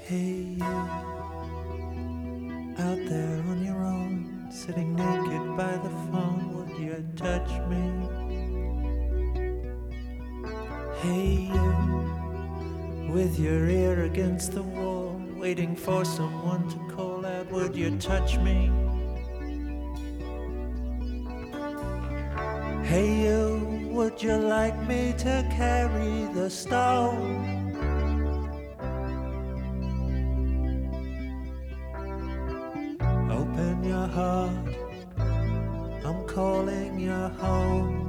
Hey, you out there on your own, sitting naked by the phone, would you touch me? Hey, you with your ear against the wall, waiting for someone to call out, would you touch me? Hey, you, would you like me to carry the stone? Open your heart, I'm calling you home.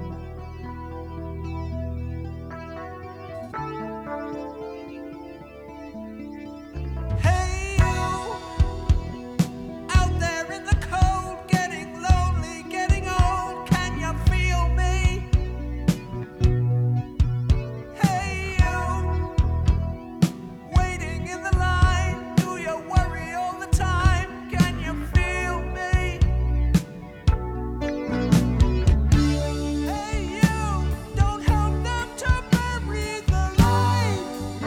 Hey you, out there in the cold, getting lonely, getting old, can you feel me? Hey you, waiting in the line, do you worry all the time, can you feel me? Hey you, don't help them to bury the light.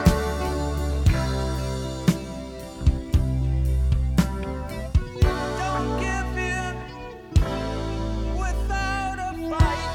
Don't give in without a fight.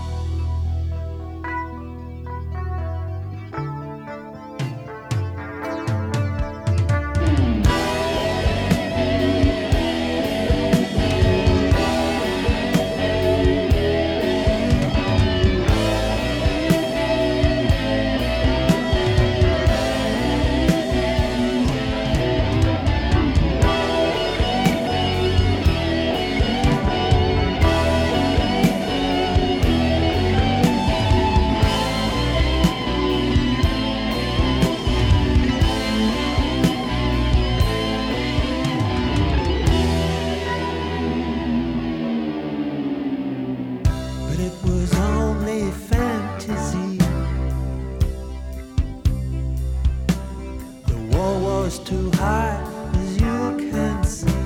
But it was only fantasy. The wall was too high, as you can see.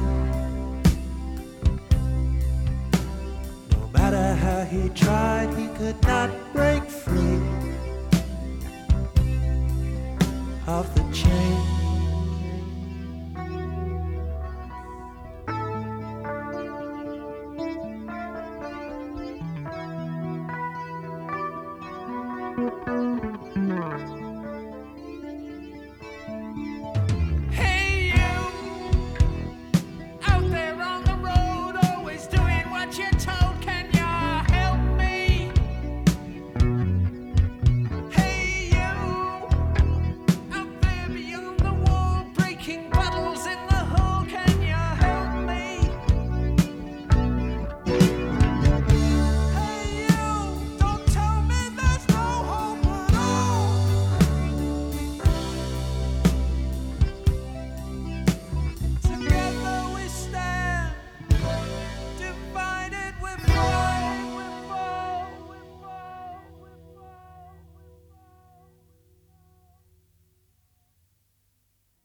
No matter how he tried, he could not break free of the chain.